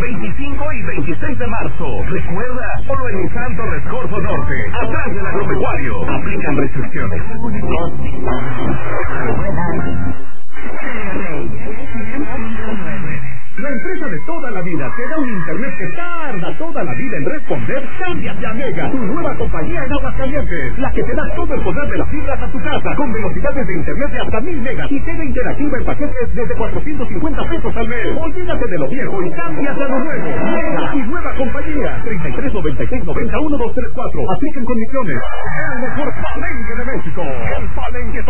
25 y 26 de marzo. Recuerda, solo en Nissan Torres Corso Norte, atrás del agropecuario. Aplican restricciones. La empresa de toda la vida te da un internet que tarda toda la vida en responder. Cámbiate a Mega, tu nueva compañía en Aguascalientes, la que te da todo el poder de las fibras a tu casa, con velocidades de internet de hasta 1000 megas y TV interactiva en paquetes desde 450 pesos al mes. Olvídate de lo viejo y cámbiate a lo nuevo. Mega y nueva compañía. 33 96 90 1234. Apliquen condiciones. El mejor palenque de México. El palenque